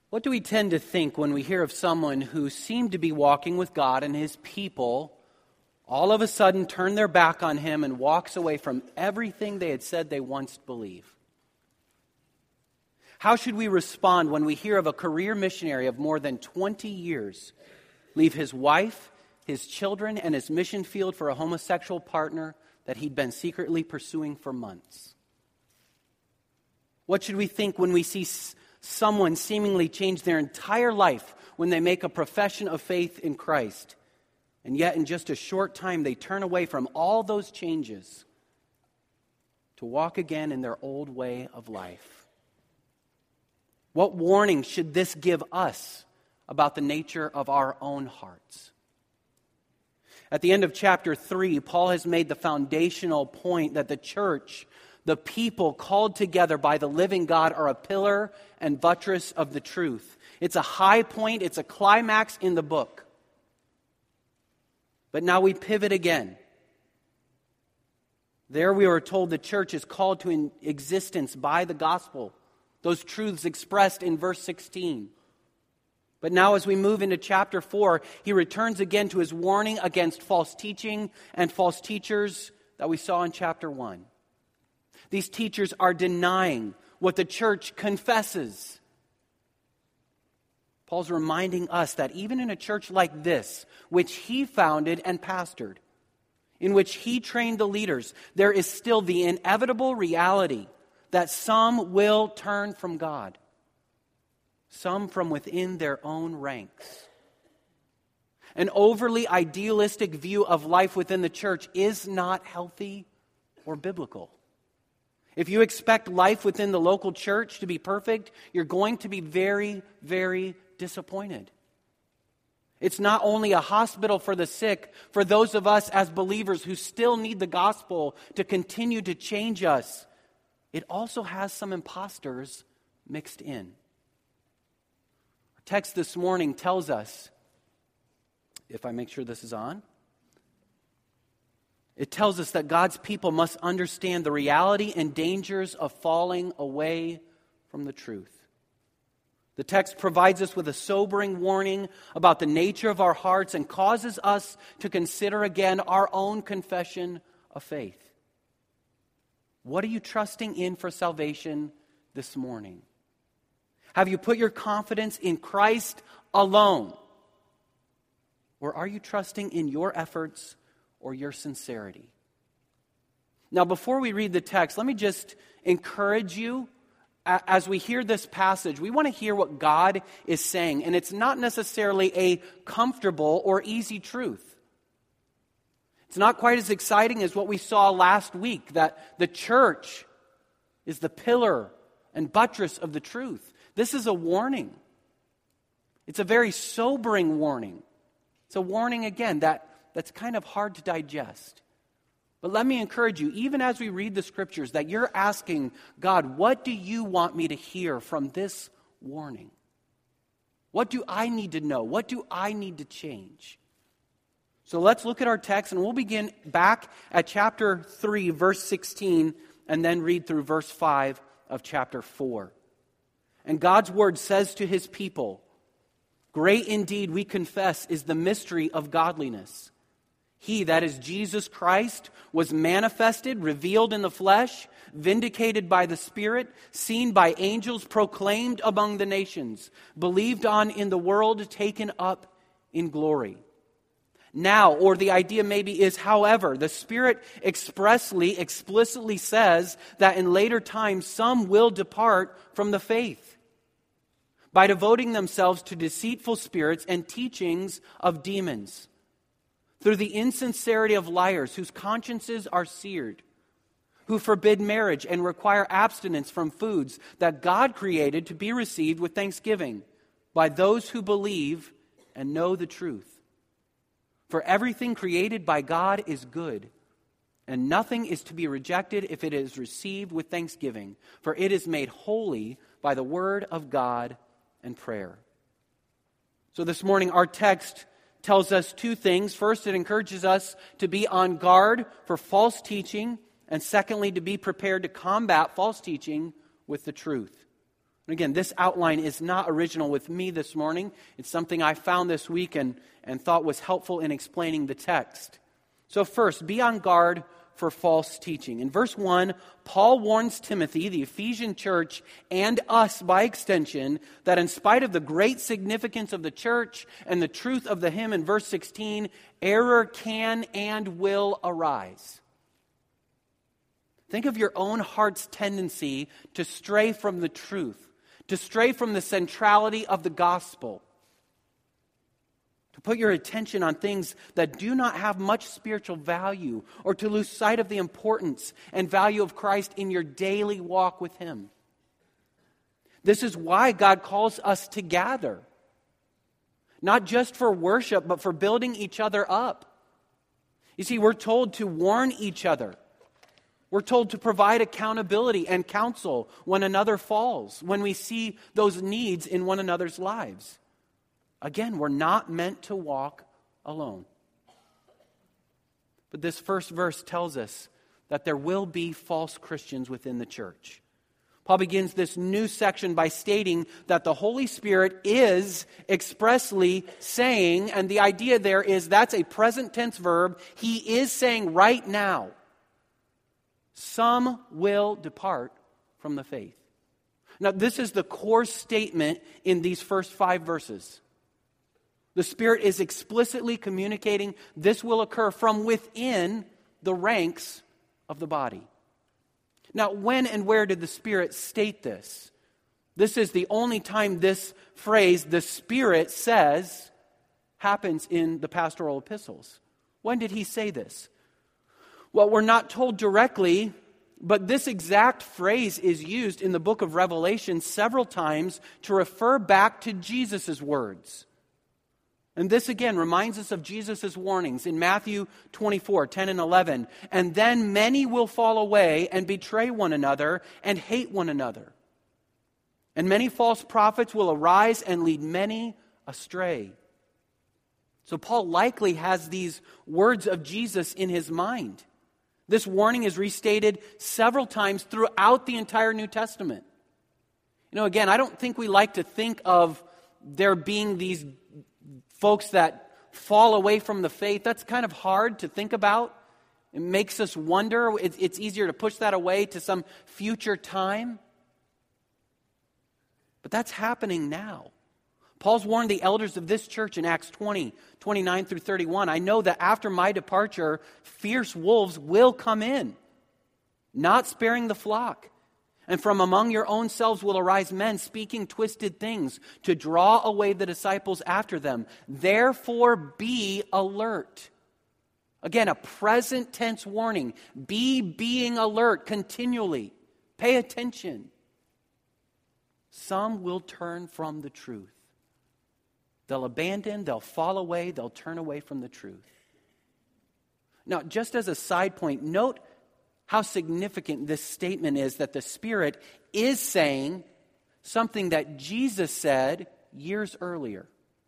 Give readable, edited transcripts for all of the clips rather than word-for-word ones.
What do we tend to think when we hear of someone who seemed to be walking with God and his people all of a sudden turn their back on him and walks away from everything they had said they once believed? How should we respond when we hear of a career missionary of more than 20 years leave his wife, his children, and his mission field for a homosexual partner that he'd been secretly pursuing for months? What should we think when we see someone seemingly change their entire life when they make a profession of faith in Christ, and yet in just a short time they turn away from all those changes to walk again in their old way of life? What warning should this give us about the nature of our own hearts? At the end of chapter 3, Paul has made the foundational point that the church, the people called together by the living God, are a pillar and buttress of the truth. It's a high point, it's a climax in the book. But now we pivot again. There we are told the church is called to existence by the gospel, those truths expressed in verse 16. But now as we move into chapter 4, he returns again to his warning against false teaching and false teachers that we saw in chapter 1. These teachers are denying what the church confesses. Paul's reminding us that even in a church like this, which he founded and pastored, in which he trained the leaders, there is still the inevitable reality that some will turn from God, some from within their own ranks. An overly idealistic view of life within the church is not healthy or biblical. If you expect life within the local church to be perfect, you're going to be very, very disappointed. It's not only a hospital for the sick, for those of us as believers who still need the gospel to continue to change us. It also has some imposters mixed in. Our text this morning tells us, if I make sure this is on, it tells us that God's people must understand the reality and dangers of falling away from the truth. The text provides us with a sobering warning about the nature of our hearts and causes us to consider again our own confession of faith. What are you trusting in for salvation this morning? Have you put your confidence in Christ alone? Or are you trusting in your efforts or your sincerity? Now, before we read the text, let me just encourage you. As we hear this passage, we want to hear what God is saying. And it's not necessarily a comfortable or easy truth. It's not quite as exciting as what we saw last week, that the church is the pillar and buttress of the truth. This is a warning. It's a very sobering warning. It's a warning, again, that's kind of hard to digest. But let me encourage you, even as we read the scriptures, that you're asking God, what do you want me to hear from this warning? What do I need to know? What do I need to change? So let's look at our text, and we'll begin back at chapter 3, verse 16, and then read through verse 5 of chapter 4. And God's word says to his people, "Great indeed, we confess, is the mystery of godliness. He, that is Jesus Christ, was manifested, revealed in the flesh, vindicated by the Spirit, seen by angels, proclaimed among the nations, believed on in the world, taken up in glory." Now, or the idea maybe is, however, the Spirit explicitly says that in later times some will depart from the faith by devoting themselves to deceitful spirits and teachings of demons, through the insincerity of liars whose consciences are seared, who forbid marriage and require abstinence from foods that God created to be received with thanksgiving by those who believe and know the truth. For everything created by God is good, and nothing is to be rejected if it is received with thanksgiving, for it is made holy by the word of God and prayer. So this morning our text tells us two things. First, it encourages us to be on guard for false teaching, and secondly, to be prepared to combat false teaching with the truth. And again, this outline is not original with me this morning. It's something I found this week and thought was helpful in explaining the text. So first, be on guard for false teaching. In verse 1, Paul warns Timothy, the Ephesian church, and us by extension, that in spite of the great significance of the church and the truth of the hymn in verse 16, error can and will arise. Think of your own heart's tendency to stray from the truth, to stray from the centrality of the gospel, to put your attention on things that do not have much spiritual value, or to lose sight of the importance and value of Christ in your daily walk with Him. This is why God calls us to gather, not just for worship, but for building each other up. You see, we're told to warn each other. We're told to provide accountability and counsel when another falls, when we see those needs in one another's lives. Again, we're not meant to walk alone. But this first verse tells us that there will be false Christians within the church. Paul begins this new section by stating that the Holy Spirit is expressly saying, and the idea there is that's a present tense verb, He is saying right now, some will depart from the faith. Now, this is the core statement in these first 5 verses. The Spirit is explicitly communicating this will occur from within the ranks of the body. Now, when and where did the Spirit state this? This is the only time this phrase, the Spirit says, happens in the pastoral epistles. When did He say this? Well, we're not told directly, but this exact phrase is used in the book of Revelation several times to refer back to Jesus' words. And this again reminds us of Jesus' warnings in Matthew 24, 10 and 11. And then many will fall away and betray one another and hate one another. And many false prophets will arise and lead many astray. So Paul likely has these words of Jesus in his mind. This warning is restated several times throughout the entire New Testament. You know, again, I don't think we like to think of there being these folks that fall away from the faith. That's kind of hard to think about. It makes us wonder. It's easier to push that away to some future time. But that's happening now. Paul's warned the elders of this church in Acts 20, 29 through 31. I know that after my departure, fierce wolves will come in, not sparing the flock. And from among your own selves will arise men speaking twisted things to draw away the disciples after them. Therefore be alert. Again, a present tense warning. Being alert continually. Pay attention. Some will turn from the truth. They'll abandon, they'll fall away, they'll turn away from the truth. Now, just as a side point, note how significant this statement is that the Spirit is saying something that Jesus said years earlier.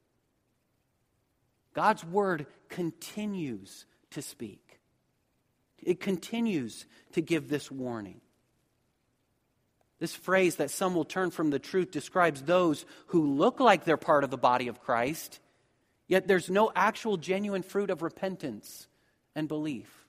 God's Word continues to speak. It continues to give this warning. This phrase that some will turn from the truth describes those who look like they're part of the body of Christ, yet there's no actual genuine fruit of repentance and belief.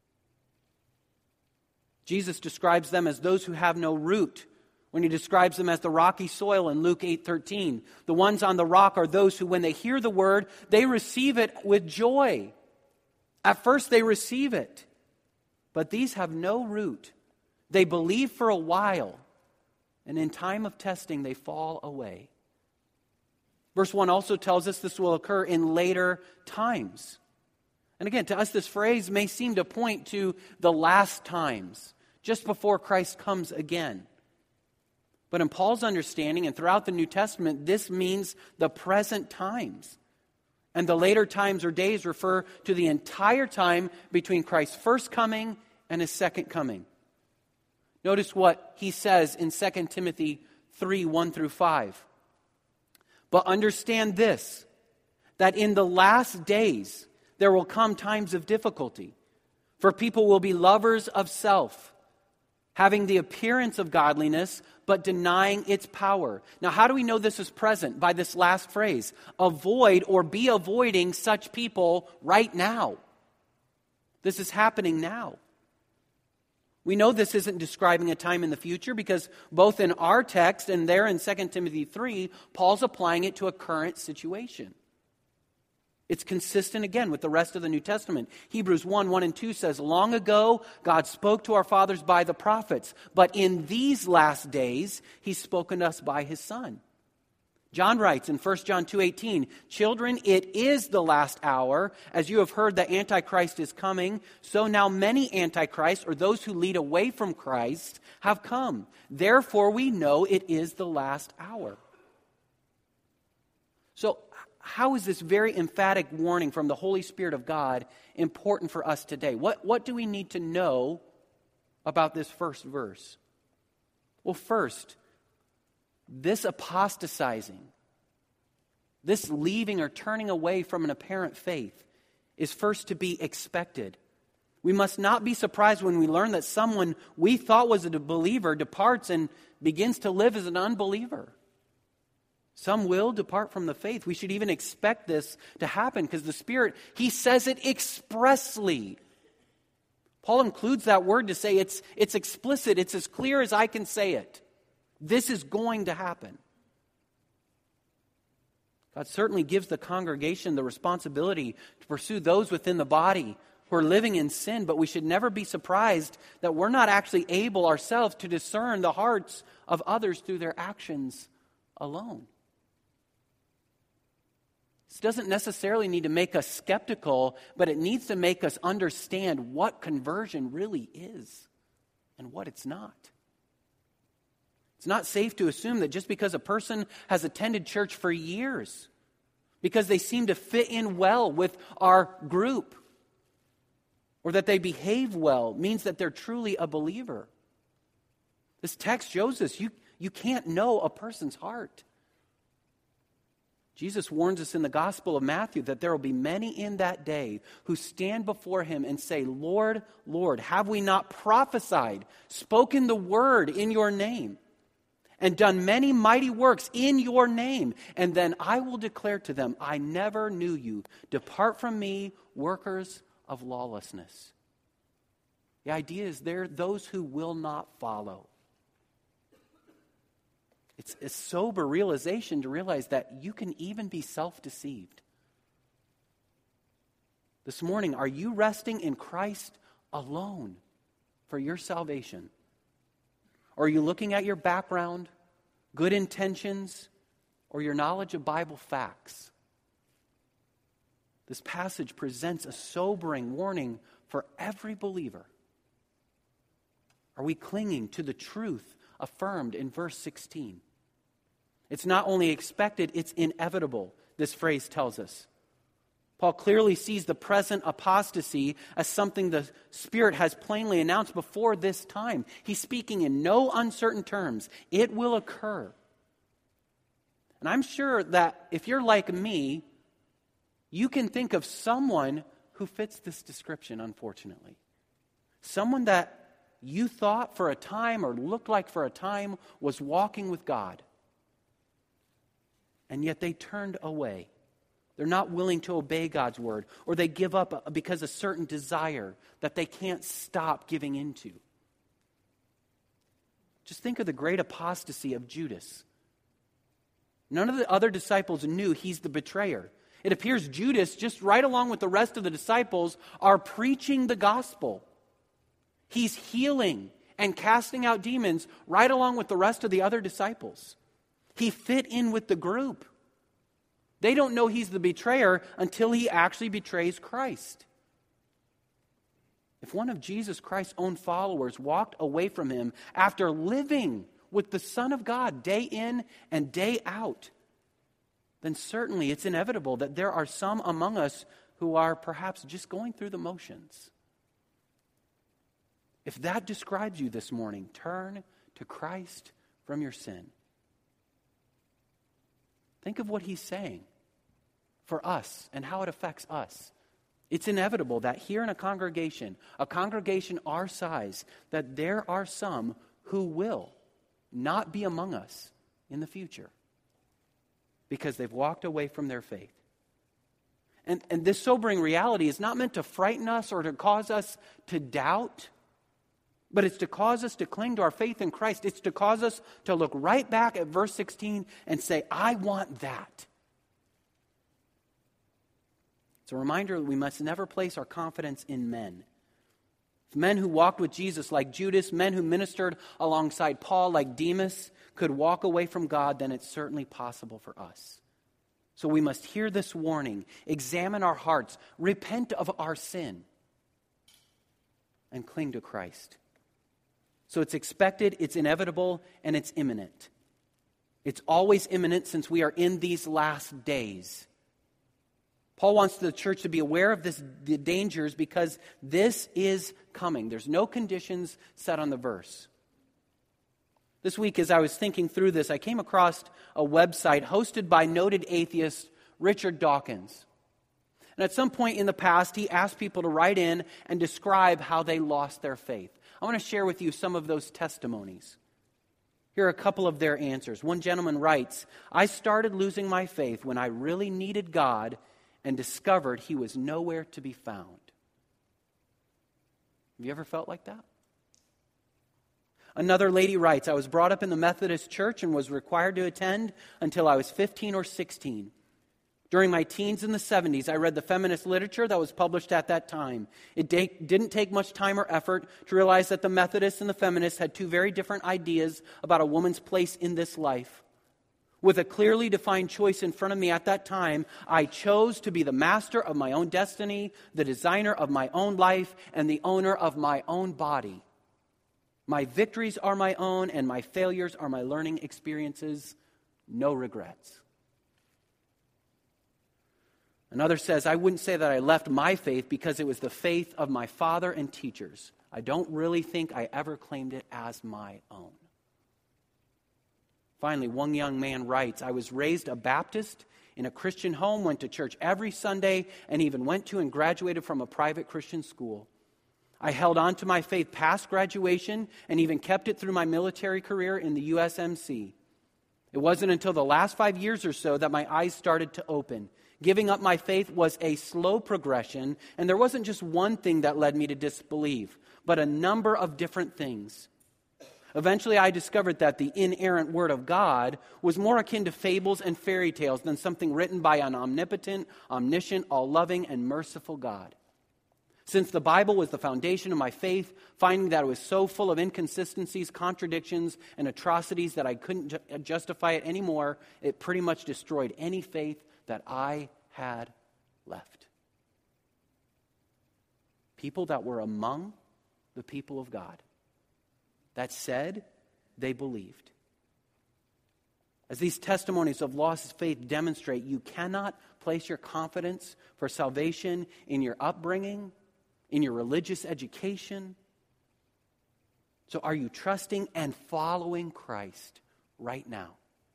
Jesus describes them as those who have no root when He describes them as the rocky soil in Luke 8:13. The ones on the rock are those who, when they hear the word, they receive it with joy. At first they receive it, but these have no root. They believe for a while, and in time of testing, they fall away. Verse 1 also tells us this will occur in later times. And again, to us, this phrase may seem to point to the last times, just before Christ comes again. But in Paul's understanding and throughout the New Testament, this means the present times. And the later times or days refer to the entire time between Christ's first coming and His second coming. Notice what he says in 2 Timothy 3, 1 through 5. But understand this, that in the last days there will come times of difficulty, for people will be lovers of self, having the appearance of godliness, but denying its power. Now, how do we know this is present? By this last phrase, avoid or be avoiding such people right now. This is happening now. We know this isn't describing a time in the future because both in our text and there in 2 Timothy 3, Paul's applying it to a current situation. It's consistent again with the rest of the New Testament. Hebrews 1 and 2 says, long ago God spoke to our fathers by the prophets, but in these last days He's spoken to us by His Son. John writes in 1 John 2:18, children, it is the last hour. As you have heard that Antichrist is coming, so now many Antichrists, or those who lead away from Christ, have come. Therefore we know it is the last hour. So how is this very emphatic warning from the Holy Spirit of God important for us today? What do we need to know about this first verse? Well, first, this apostatizing, this leaving or turning away from an apparent faith is first to be expected. We must not be surprised when we learn that someone we thought was a believer departs and begins to live as an unbeliever. Some will depart from the faith. We should even expect this to happen because the Spirit, He says it expressly. Paul includes that word to say it's explicit, it's as clear as I can say it. This is going to happen. God certainly gives the congregation the responsibility to pursue those within the body who are living in sin, but we should never be surprised that we're not actually able ourselves to discern the hearts of others through their actions alone. This doesn't necessarily need to make us skeptical, but it needs to make us understand what conversion really is and what it's not. It's not safe to assume that just because a person has attended church for years, because they seem to fit in well with our group, or that they behave well, means that they're truly a believer. This text shows us you can't know a person's heart. Jesus warns us in the Gospel of Matthew that there will be many in that day who stand before Him and say, Lord, Lord, have we not prophesied, spoken the word in your name, and done many mighty works in your name? And then I will declare to them, I never knew you. Depart from me, workers of lawlessness. The idea is there are those who will not follow. It's a sober realization to realize that you can even be self-deceived. This morning, are you resting in Christ alone for your salvation? Or are you looking at your background, good intentions, or your knowledge of Bible facts? This passage presents a sobering warning for every believer. Are we clinging to the truth affirmed in verse 16? It's not only expected, it's inevitable, this phrase tells us. Paul clearly sees the present apostasy as something the Spirit has plainly announced before this time. He's speaking in no uncertain terms. It will occur. And I'm sure that if you're like me, you can think of someone who fits this description, unfortunately. Someone that you thought for a time or looked like for a time was walking with God. And yet they turned away. They're not willing to obey God's word, or they give up because of a certain desire that they can't stop giving into. Just think of the great apostasy of Judas. None of the other disciples knew he's the betrayer. It appears Judas, just right along with the rest of the disciples, are preaching the gospel. He's healing and casting out demons right along with the rest of the other disciples. He fit in with the group. They don't know he's the betrayer until he actually betrays Christ. If one of Jesus Christ's own followers walked away from him after living with the Son of God day in and day out, then certainly it's inevitable that there are some among us who are perhaps just going through the motions. If that describes you this morning, turn to Christ from your sin. Think of what he's saying for us and how it affects us. It's inevitable that here in a congregation our size, that there are some who will not be among us in the future because they've walked away from their faith. And this sobering reality is not meant to frighten us or to cause us to doubt, but it's to cause us to cling to our faith in Christ. It's to cause us to look right back at verse 16 and say, I want that. It's a reminder that we must never place our confidence in men. If men who walked with Jesus like Judas, men who ministered alongside Paul like Demas could walk away from God, then it's certainly possible for us. So we must hear this warning, examine our hearts, repent of our sin, and cling to Christ. So it's expected, it's inevitable, and it's imminent. It's always imminent since we are in these last days. Paul wants the church to be aware of the dangers because this is coming. There's no conditions set on the verse. This week, as I was thinking through this, I came across a website hosted by noted atheist Richard Dawkins. And at some point in the past, he asked people to write in and describe how they lost their faith. I want to share with you some of those testimonies. Here are a couple of their answers. One gentleman writes, I started losing my faith when I really needed God and discovered He was nowhere to be found. Have you ever felt like that? Another lady writes, I was brought up in the Methodist Church and was required to attend until I was 15 or 16. During my teens in the 70s, I read the feminist literature that was published at that time. It didn't take much time or effort to realize that the Methodists and the feminists had two very different ideas about a woman's place in this life. With a clearly defined choice in front of me at that time, I chose to be the master of my own destiny, the designer of my own life, and the owner of my own body. My victories are my own, and my failures are my learning experiences. No regrets. Another says, I wouldn't say that I left my faith because it was the faith of my father and teachers. I don't really think I ever claimed it as my own. Finally, one young man writes, I was raised a Baptist in a Christian home, went to church every Sunday, and even went to and graduated from a private Christian school. I held on to my faith past graduation and even kept it through my military career in the USMC. It wasn't until the last 5 years or so that my eyes started to open. Giving up my faith was a slow progression, and there wasn't just one thing that led me to disbelieve, but a number of different things. Eventually, I discovered that the inerrant Word of God was more akin to fables and fairy tales than something written by an omnipotent, omniscient, all-loving, and merciful God. Since the Bible was the foundation of my faith, finding that it was so full of inconsistencies, contradictions, and atrocities that I couldn't justify it anymore, it pretty much destroyed any faith that I had left. People that were among the people of God. That said, they believed. As these testimonies of lost faith demonstrate, you cannot place your confidence for salvation in your upbringing, in your religious education. So are you trusting and following Christ right now?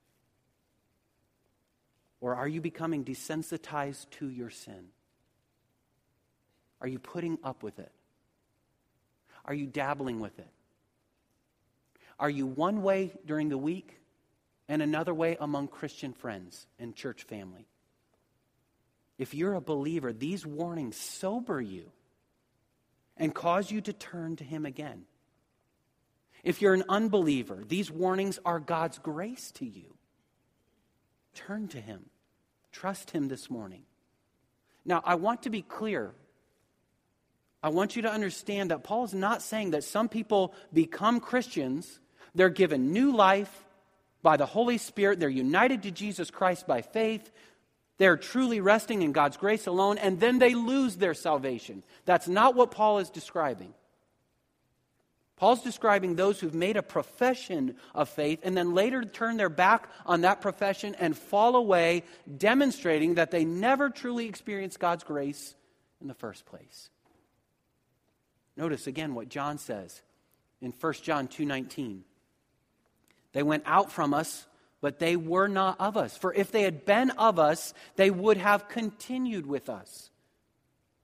Or are you becoming desensitized to your sin? Are you putting up with it? Are you dabbling with it? Are you one way during the week and another way among Christian friends and church family? If you're a believer, these warnings sober you and cause you to turn to Him again. If you're an unbeliever, these warnings are God's grace to you. Turn to Him. Trust Him this morning. Now, I want to be clear. I want you to understand that Paul is not saying that some people become Christians, they're given new life by the Holy Spirit, they're united to Jesus Christ by faith, they're truly resting in God's grace alone, and then they lose their salvation. That's not what Paul is describing. Paul's describing those who've made a profession of faith and then later turn their back on that profession and fall away, demonstrating that they never truly experienced God's grace in the first place. Notice again what John says in 1 John 2:19. They went out from us, but they were not of us. For if they had been of us, they would have continued with us.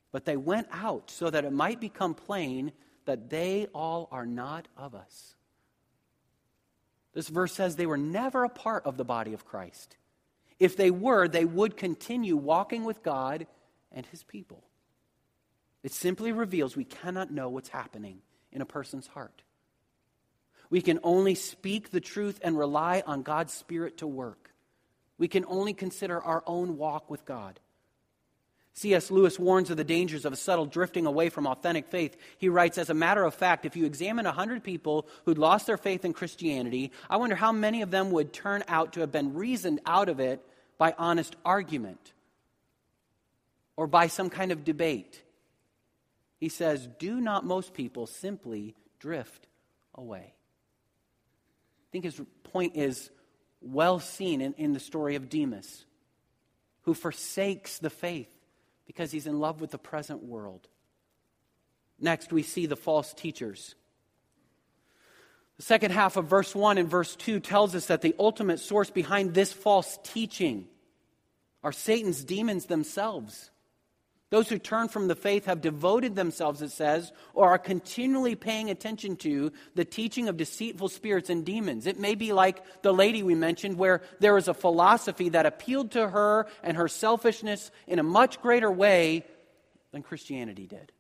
but they went out so that it might become plain that they all are not of us. This verse says they were never a part of the body of Christ. If they were, they would continue walking with God and his people. It simply reveals we cannot know what's happening in a person's heart. We can only speak the truth and rely on God's Spirit to work. We can only consider our own walk with God. C.S. Lewis warns of the dangers of a subtle drifting away from authentic faith. He writes, as a matter of fact, if you examine 100 people who'd lost their faith in Christianity, I wonder how many of them would turn out to have been reasoned out of it by honest argument or by some kind of debate. He says, do not most people simply drift away? I think his point is well seen in the story of Demas, who forsakes the faith because he's in love with the present world. Next, we see the false teachers. The second half of verse 1 and verse 2 tells us that the ultimate source behind this false teaching are Satan's demons themselves. Those who turn from the faith have devoted themselves, it says, or are continually paying attention to the teaching of deceitful spirits and demons. It may be like the lady we mentioned, where there was a philosophy that appealed to her and her selfishness in a much greater way than Christianity did.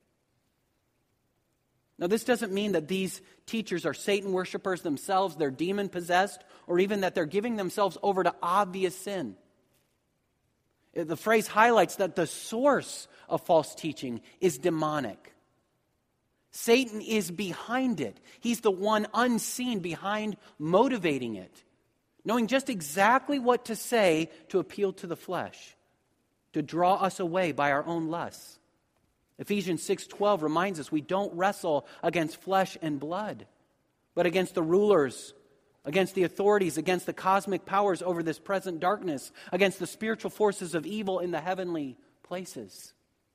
Now, this doesn't mean that these teachers are Satan worshipers themselves, they're demon-possessed, or even that they're giving themselves over to obvious sin. The phrase highlights that the source of false teaching is demonic. Satan is behind it. He's the one unseen behind motivating it, knowing just exactly what to say to appeal to the flesh, to draw us away by our own lusts. Ephesians 6:12 reminds us we don't wrestle against flesh and blood, but against the rulers, against the authorities, against the cosmic powers over this present darkness, against the spiritual forces of evil in the heavenly places.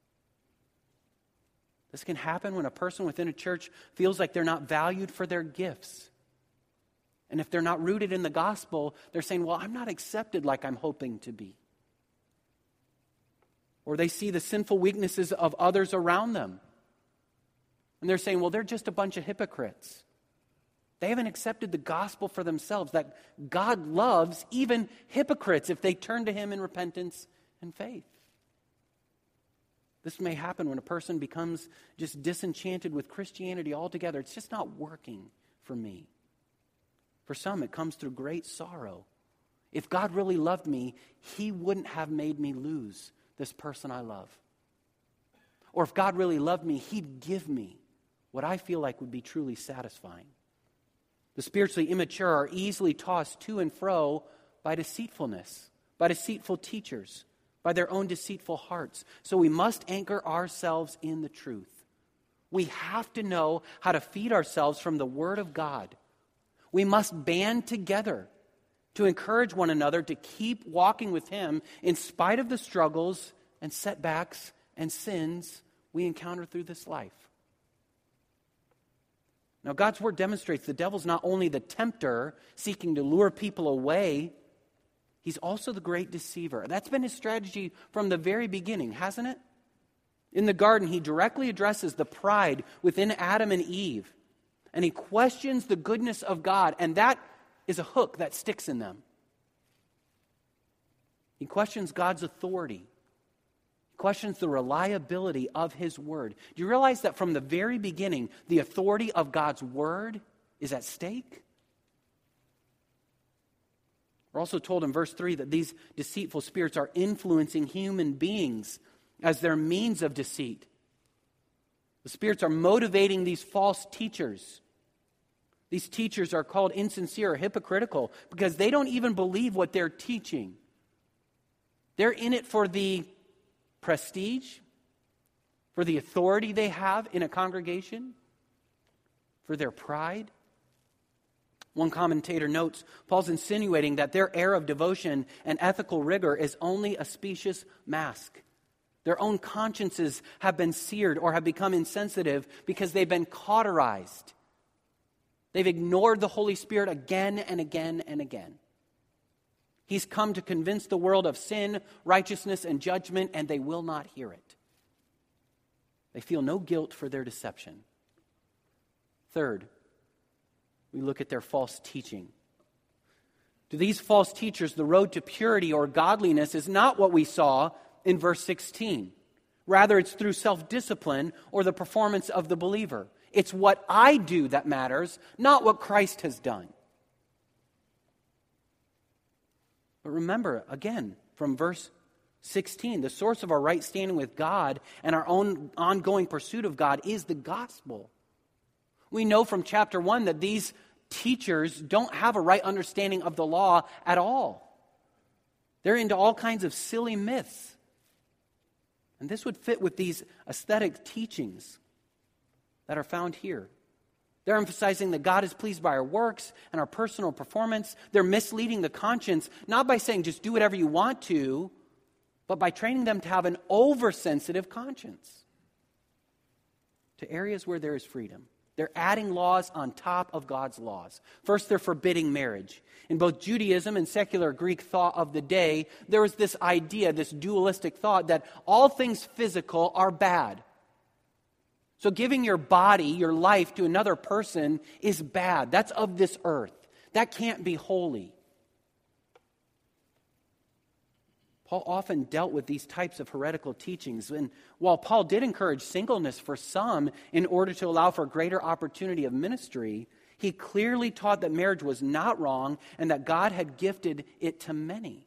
This can happen when a person within a church feels like they're not valued for their gifts. And if they're not rooted in the gospel, they're saying, well, I'm not accepted like I'm hoping to be. Or they see the sinful weaknesses of others around them. And they're saying, well, they're just a bunch of hypocrites. They haven't accepted the gospel for themselves, that God loves even hypocrites if they turn to him in repentance and faith. This may happen when a person becomes just disenchanted with Christianity altogether. It's just not working for me. For some, it comes through great sorrow. If God really loved me, he wouldn't have made me lose this person I love. Or if God really loved me, he'd give me what I feel like would be truly satisfying. The spiritually immature are easily tossed to and fro by deceitfulness, by deceitful teachers, by their own deceitful hearts. So we must anchor ourselves in the truth. We have to know how to feed ourselves from the Word of God. We must band together to encourage one another to keep walking with him in spite of the struggles and setbacks and sins we encounter through this life. Now, God's Word demonstrates the devil's not only the tempter seeking to lure people away, he's also the great deceiver. That's been his strategy from the very beginning, hasn't it? In the garden, he directly addresses the pride within Adam and Eve, and he questions the goodness of God, and that is a hook that sticks in them. He questions God's authority. Questions the reliability of his word. Do you realize that from the very beginning, the authority of God's word is at stake? We're also told in verse 3 that these deceitful spirits are influencing human beings as their means of deceit. The spirits are motivating these false teachers. These teachers are called insincere or hypocritical because they don't even believe what they're teaching. They're in it for the prestige, for the authority they have in a congregation, for their pride. One commentator notes, Paul's insinuating that their air of devotion and ethical rigor is only a specious mask. Their own consciences have been seared or have become insensitive because they've been cauterized. They've ignored the Holy Spirit again and again and again. He's come to convince the world of sin, righteousness, and judgment, and they will not hear it. They feel no guilt for their deception. Third, we look at their false teaching. To these false teachers, the road to purity or godliness is not what we saw in verse 16. Rather, it's through self-discipline or the performance of the believer. It's what I do that matters, not what Christ has done. But remember, again, from verse 16, the source of our right standing with God and our own ongoing pursuit of God is the gospel. We know from chapter 1 that these teachers don't have a right understanding of the law at all. They're into all kinds of silly myths. And this would fit with these aesthetic teachings that are found here. They're emphasizing that God is pleased by our works and our personal performance. They're misleading the conscience, not by saying just do whatever you want to, but by training them to have an oversensitive conscience to areas where there is freedom. They're adding laws on top of God's laws. First, they're forbidding marriage. In both Judaism and secular Greek thought of the day, there was this idea, this dualistic thought that all things physical are bad. So giving your body, your life to another person is bad. That's of this earth. That can't be holy. Paul often dealt with these types of heretical teachings. And while Paul did encourage singleness for some in order to allow for greater opportunity of ministry, he clearly taught that marriage was not wrong and that God had gifted it to many.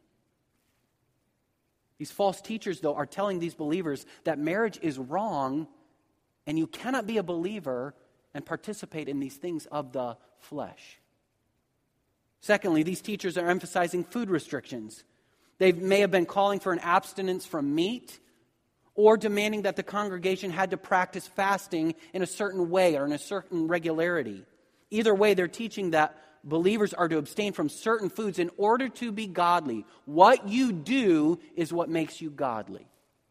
These false teachers, though, are telling these believers that marriage is wrong and you cannot be a believer and participate in these things of the flesh. Secondly, these teachers are emphasizing food restrictions. They may have been calling for an abstinence from meat or demanding that the congregation had to practice fasting in a certain way or in a certain regularity. Either way, they're teaching that believers are to abstain from certain foods in order to be godly. What you do is what makes you godly.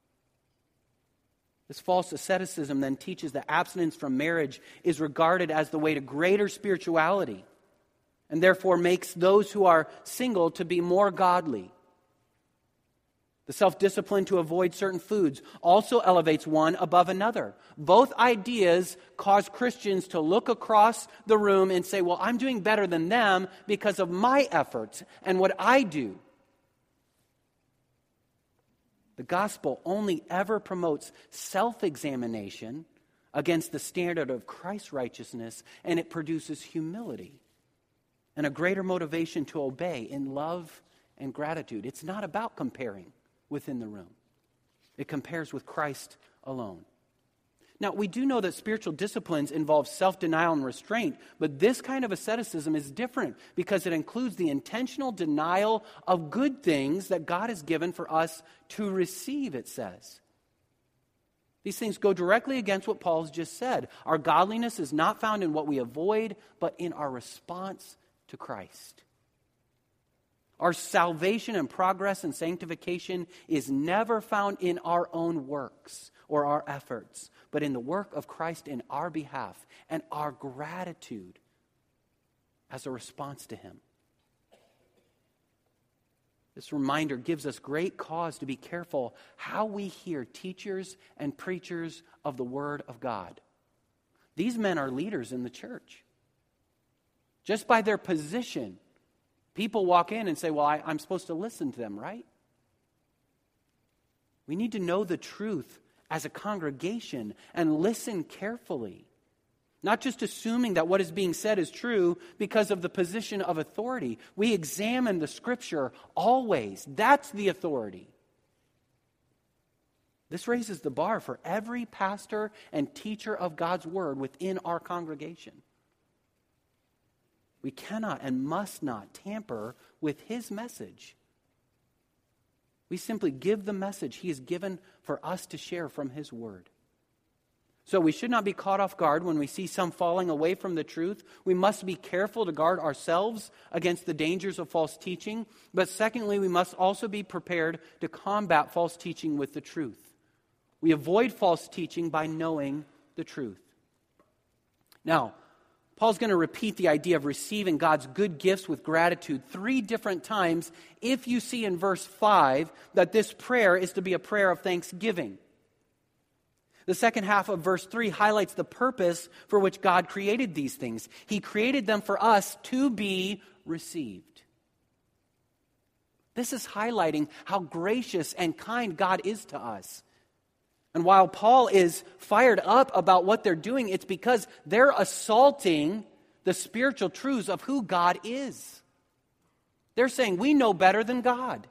This false asceticism then teaches that abstinence from marriage is regarded as the way to greater spirituality and therefore makes those who are single to be more godly. The self-discipline to avoid certain foods also elevates one above another. Both ideas cause Christians to look across the room and say, well, I'm doing better than them because of my efforts and what I do. The gospel only ever promotes self-examination against the standard of Christ's righteousness, and it produces humility and a greater motivation to obey in love and gratitude. It's not about comparing within the room. It compares with Christ alone. Now, we do know that spiritual disciplines involve self-denial and restraint, but this kind of asceticism is different because it includes the intentional denial of good things that God has given for us to receive, it says. These things go directly against what Paul's just said. Our godliness is not found in what we avoid, but in our response to Christ. Our salvation and progress and sanctification is never found in our own works or our efforts, but in the work of Christ in our behalf and our gratitude as a response to Him. This reminder gives us great cause to be careful how we hear teachers and preachers of the Word of God. These men are leaders in the church. Just by their position, people walk in and say, well, I'm supposed to listen to them, right? We need to know the truth as a congregation and listen carefully. Not just assuming that what is being said is true because of the position of authority. We examine the Scripture always. That's the authority. This raises the bar for every pastor and teacher of God's Word within our congregation. We cannot and must not tamper with His message. We simply give the message He has given for us to share from His Word. So we should not be caught off guard when we see some falling away from the truth. We must be careful to guard ourselves against the dangers of false teaching. But secondly, we must also be prepared to combat false teaching with the truth. We avoid false teaching by knowing the truth. Now, Paul's going to repeat the idea of receiving God's good gifts with gratitude 3 different times if you see in verse 5 that this prayer is to be a prayer of thanksgiving. The second half of verse 3 highlights the purpose for which God created these things. He created them for us to be received. This is highlighting how gracious and kind God is to us. And while Paul is fired up about what they're doing, it's because they're assaulting the spiritual truths of who God is. They're saying, we know better than God.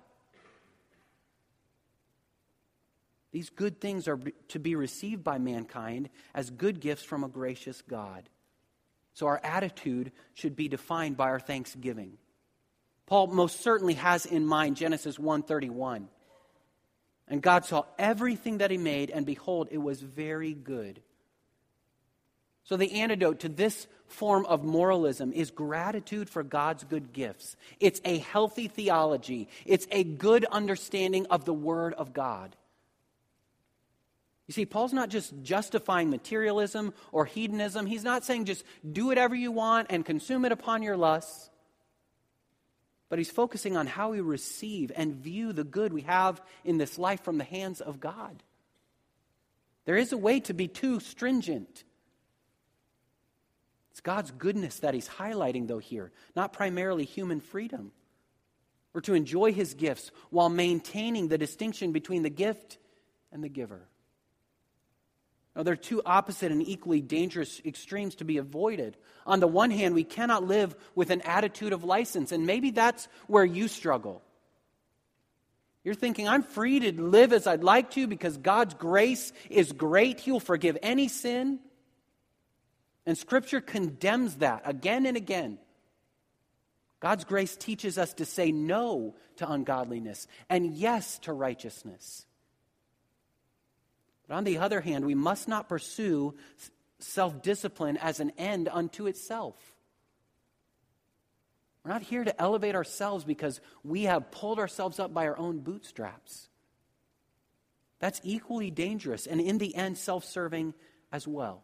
These good things are to be received by mankind as good gifts from a gracious God. So our attitude should be defined by our thanksgiving. Paul most certainly has in mind Genesis 1:31. And God saw everything that he made, and behold, it was very good. So the antidote to this form of moralism is gratitude for God's good gifts. It's a healthy theology. It's a good understanding of the Word of God. You see, Paul's not just justifying materialism or hedonism. He's not saying just do whatever you want and consume it upon your lusts. But he's focusing on how we receive and view the good we have in this life from the hands of God. There is a way to be too stringent. It's God's goodness that he's highlighting, though, here, not primarily human freedom. Or to enjoy his gifts while maintaining the distinction between the gift and the giver. Now, they're two opposite and equally dangerous extremes to be avoided. On the one hand, we cannot live with an attitude of license, and maybe that's where you struggle. You're thinking, I'm free to live as I'd like to because God's grace is great. He will forgive any sin. And Scripture condemns that again and again. God's grace teaches us to say no to ungodliness and yes to righteousness. But on the other hand, we must not pursue self-discipline as an end unto itself. We're not here to elevate ourselves because we have pulled ourselves up by our own bootstraps. That's equally dangerous and in the end self-serving as well.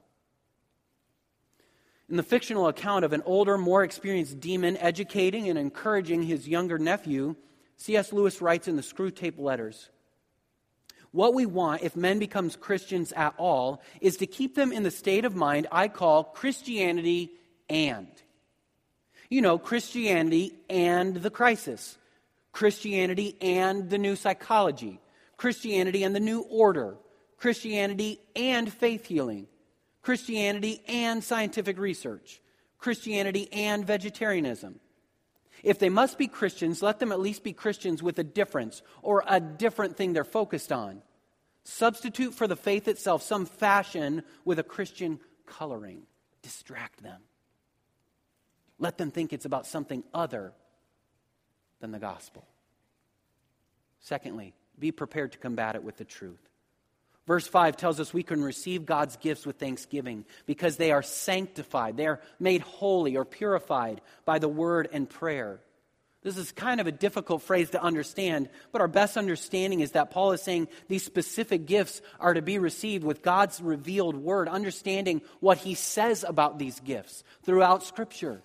In the fictional account of an older, more experienced demon educating and encouraging his younger nephew, C.S. Lewis writes in the Screwtape Letters, what we want, if men become Christians at all, is to keep them in the state of mind I call Christianity and. You know, Christianity and the crisis. Christianity and the new psychology. Christianity and the new order. Christianity and faith healing. Christianity and scientific research. Christianity and vegetarianism. If they must be Christians, let them at least be Christians with a difference or a different thing they're focused on. Substitute for the faith itself some fashion with a Christian coloring. Distract them. Let them think it's about something other than the gospel. Secondly, be prepared to combat it with the truth. Verse 5 tells us we can receive God's gifts with thanksgiving because they are sanctified. They are made holy or purified by the word and prayer. This is kind of a difficult phrase to understand, but our best understanding is that Paul is saying these specific gifts are to be received with God's revealed word, understanding what he says about these gifts throughout Scripture.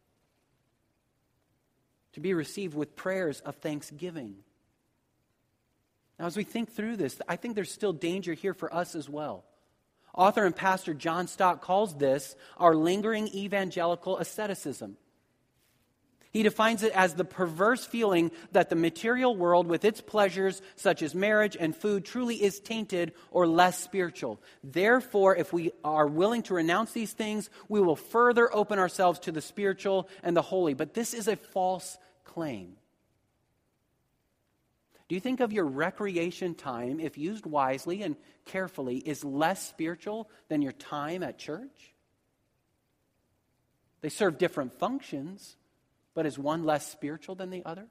To be received with prayers of thanksgiving. Now, as we think through this, I think there's still danger here for us as well. Author and pastor John Stott calls this our lingering evangelical asceticism. He defines it as the perverse feeling that the material world with its pleasures, such as marriage and food, truly is tainted or less spiritual. Therefore, if we are willing to renounce these things, we will further open ourselves to the spiritual and the holy. But this is a false claim. Do you think of your recreation time, if used wisely and carefully, is less spiritual than your time at church? They serve different functions, but is one less spiritual than the other?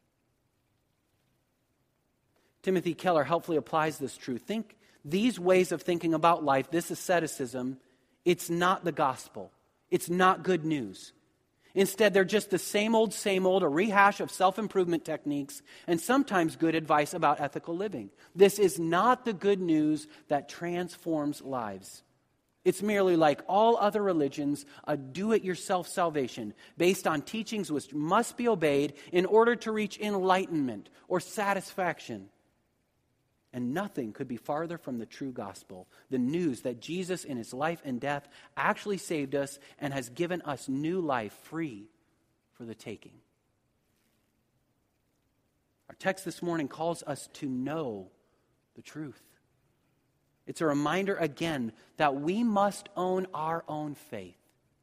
Timothy Keller helpfully applies this truth. Think these ways of thinking about life, this asceticism, it's not the gospel. It's not good news. Instead, they're just the same old, a rehash of self-improvement techniques and sometimes good advice about ethical living. This is not the good news that transforms lives. It's merely like all other religions, a do-it-yourself salvation based on teachings which must be obeyed in order to reach enlightenment or satisfaction. And nothing could be farther from the true gospel, the news that Jesus in his life and death actually saved us and has given us new life free for the taking. Our text this morning calls us to know the truth. It's a reminder again that we must own our own faith.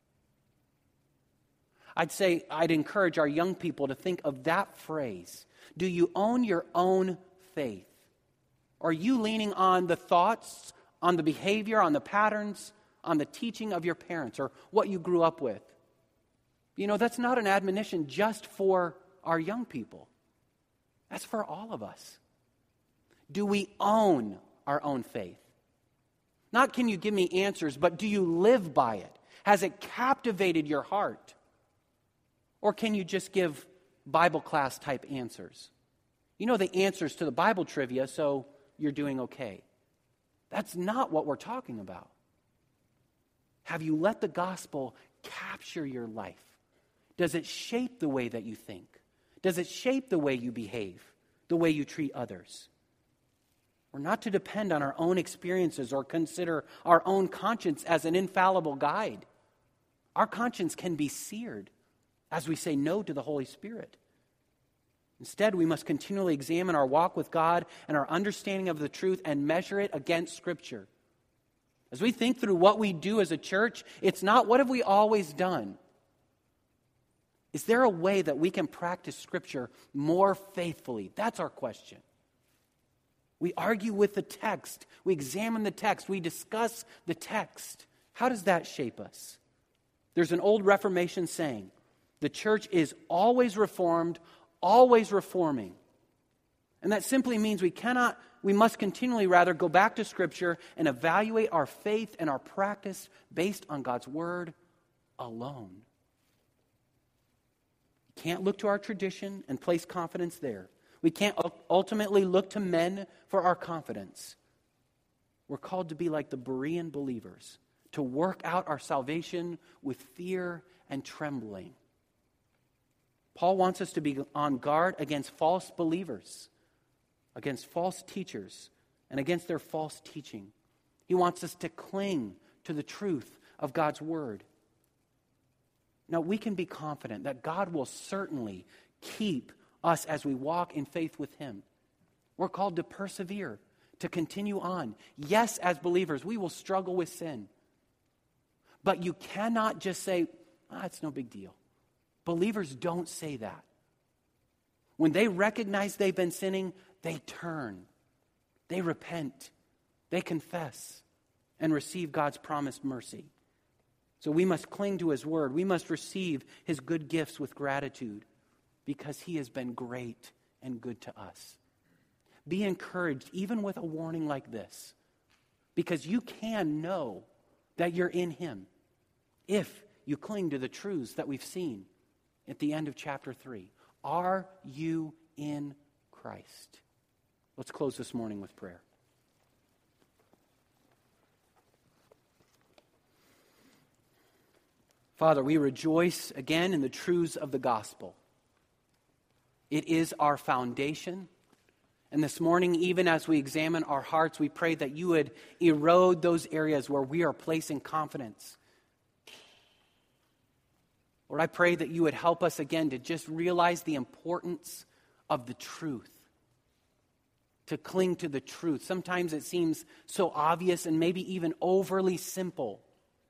I'd encourage our young people to think of that phrase. Do you own your own faith? Are you leaning on the thoughts, on the behavior, on the patterns, on the teaching of your parents or what you grew up with? You know, that's not an admonition just for our young people. That's for all of us. Do we own our own faith? Not can you give me answers, but do you live by it? Has it captivated your heart? Or can you just give Bible class type answers? You know the answers to the Bible trivia, so you're doing okay. That's not what we're talking about. Have you let the gospel capture your life? Does it shape the way that you think? Does it shape the way you behave, the way you treat others? We're not to depend on our own experiences or consider our own conscience as an infallible guide. Our conscience can be seared as we say no to the Holy Spirit. Instead, we must continually examine our walk with God and our understanding of the truth and measure it against Scripture. As we think through what we do as a church, it's not what have we always done. Is there a way that we can practice Scripture more faithfully? That's our question. We argue with the text. We examine the text. We discuss the text. How does that shape us? There's an old Reformation saying, the church is always reformed, always reforming. And that simply means we must continually go back to Scripture and evaluate our faith and our practice based on God's Word alone. We can't look to our tradition and place confidence there. We can't ultimately look to men for our confidence. We're called to be like the Berean believers, to work out our salvation with fear and trembling. Paul wants us to be on guard against false believers, against false teachers, and against their false teaching. He wants us to cling to the truth of God's Word. Now, we can be confident that God will certainly keep us as we walk in faith with Him. We're called to persevere, to continue on. Yes, as believers, we will struggle with sin. But you cannot just say, it's no big deal. Believers don't say that. When they recognize they've been sinning, they turn. They repent. They confess and receive God's promised mercy. So we must cling to His Word. We must receive His good gifts with gratitude because He has been great and good to us. Be encouraged even with a warning like this, because you can know that you're in Him if you cling to the truths that we've seen at the end of chapter 3. Are you in Christ? Let's close this morning with prayer. Father, we rejoice again in the truths of the gospel. It is our foundation. And this morning, even as we examine our hearts, we pray that you would erode those areas where we are placing confidence. Lord, I pray that you would help us again to just realize the importance of the truth, to cling to the truth. Sometimes it seems so obvious and maybe even overly simple.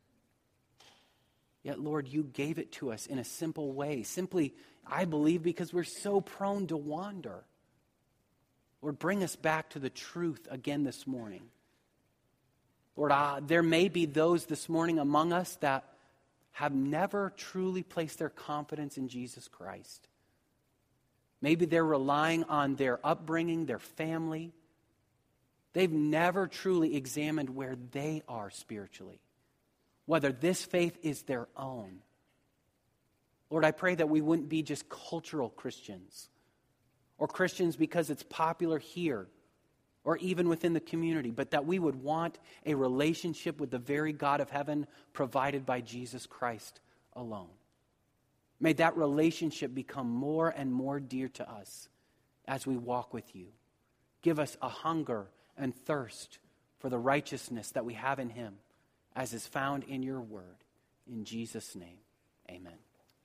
Yet, Lord, you gave it to us in a simple way. Simply, I believe, because we're so prone to wander. Lord, bring us back to the truth again this morning. Lord, there may be those this morning among us that have never truly placed their confidence in Jesus Christ. Maybe they're relying on their upbringing, their family. They've never truly examined where they are spiritually, whether this faith is their own. Lord, I pray that we wouldn't be just cultural Christians or Christians because it's popular here or even within the community, but that we would want a relationship with the very God of heaven provided by Jesus Christ alone. May that relationship become more and more dear to us as we walk with you. Give us a hunger and thirst for the righteousness that we have in him, as is found in your word. In Jesus' name, amen.